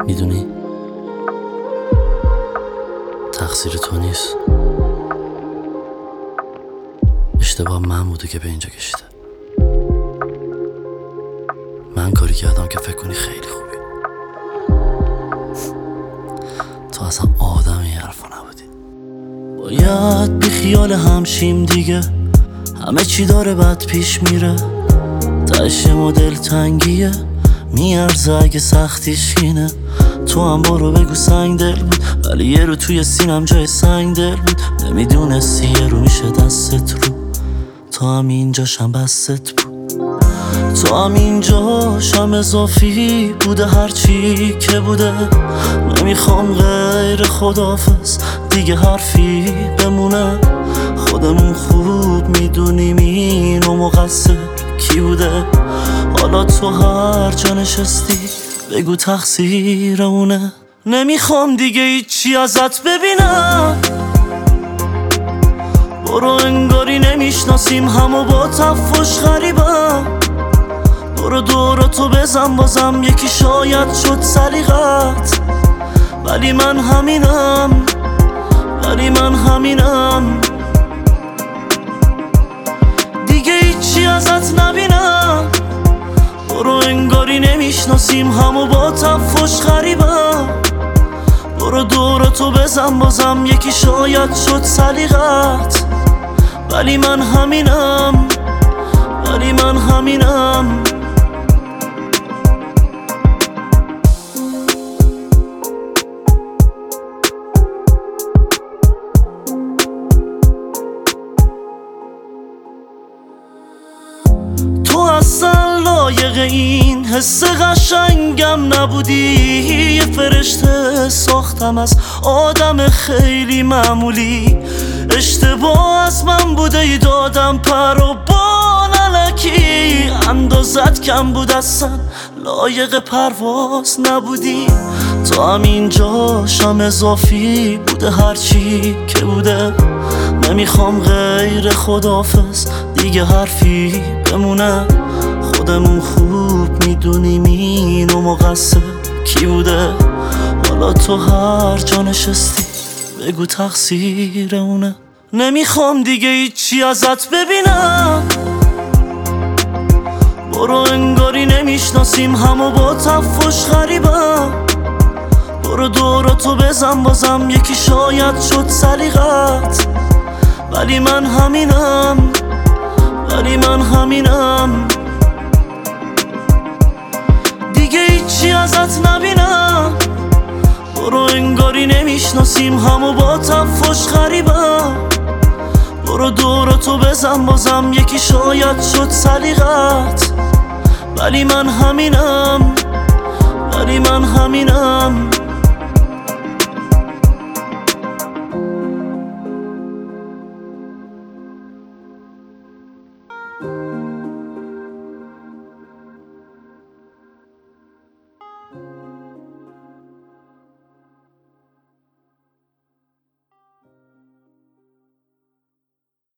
میدونی تقصیر تو نیست، اشتباه من بوده که به اینجا کشیده. من کاری کردم که فکر کنی خیلی خوبی. تو اصلا آدم این حرفا نبودی. باید بی خیال همشیم دیگه، همه چی داره بد پیش میره. تش مدل تنگیه میارزه اگه سختیش اینه. تو هم برو بگو سنگ دل بود، ولی یه رو توی سینم جای سنگ دل بود. نمیدونستی یه رو میشه دستت رو، تو هم اینجاشم بستت بود. تو هم اینجاشم اضافی بوده هرچی که بوده. نمیخوام غیر خداحافظ دیگه حرفی بمونه. خودمون خوب میدونیم اینو مقصر کی بوده. حالا تو هر جا نشستی بگو تقصیر اونه. نمیخوام دیگه هیچی ازت ببینم، برو انگاری نمیشناسیم همو با تفش غریبم. برو دوراتو بزن بازم یکی شاید شد سلیقت. ولی من همینم، ولی من همینم. دیگه هیچی ازت نبینم، برو انگاری نمیشناسیم همو با تفش غریبم. برو دوراتو بزن بازم یکی شاید شد سلیقت. ولی من همینم، ولی من همینم. تو اصلا لایق این حس قشنگم نبودی. یه فرشته ساختم از آدم خیلی معمولی. اشتباه از من بوده ای دادم پر و بال الکی. اندازت کم بود اصلا لایق پرواز نبودی. تو هم اینجاشم اضافی بوده هرچی که بوده. نمیخوام غیر خداحافظ دیگه حرفی بمونه. خودمون خوب میدونیم اینو مقصر کی بوده. حالا تو هر جا نشستی بگو تقصیر اونه. نمیخوام دیگه هیچی ازت ببینم، برو انگاری نمیشناسیم همو با تفش غریبم. برو دوراتو بزن بازم یکی شاید شد سلیقت. ولی من همینم، ولی من همینم. دیگه هیچی ازت نبینم، برو انگاری نمیشناسیم همو با تفش غریبم. برو دوراتو بزن بازم یکی شاید شد سلیقت. ولی من همینم، ولی من همینم.